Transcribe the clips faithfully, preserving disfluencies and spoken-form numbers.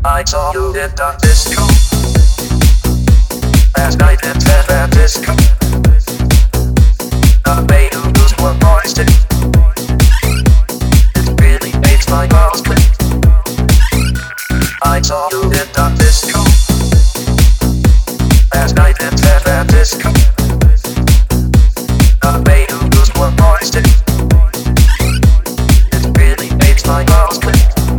I saw you in the disco last night in San Francisco. The way you moves were moisted. It really makes my balls click. I saw you in the disco last night in San Francisco. The way you moves were moisted. It really makes my balls click.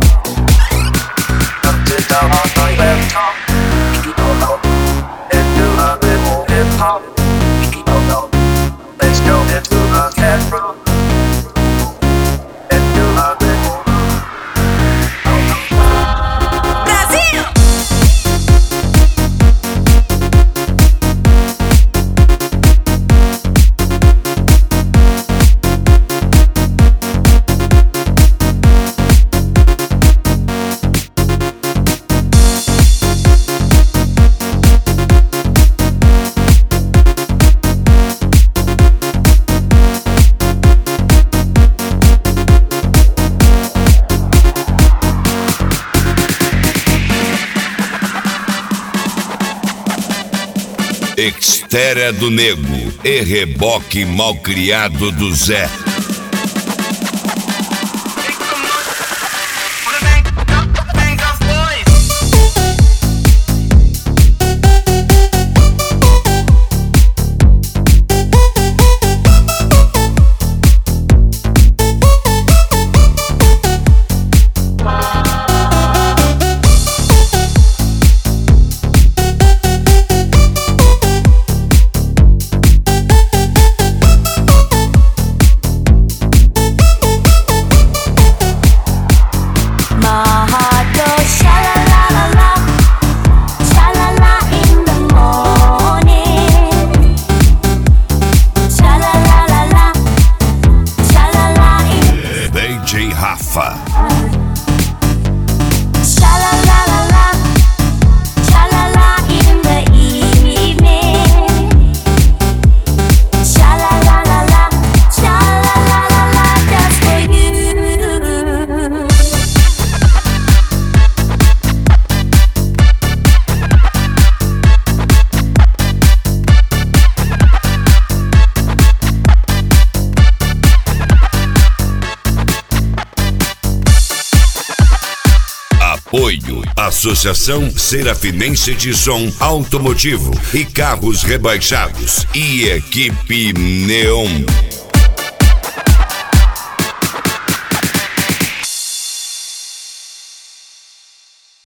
Sit down on my laptop, oh no, and do a little hip hop, oh no. Let's go into the cat room and do a little, oh no. Brasil! Extéria do Nego e Reboque Malcriado do Zé. Apoio Associação Serafinense de Som Automotivo e Carros Rebaixados e Equipe Neon.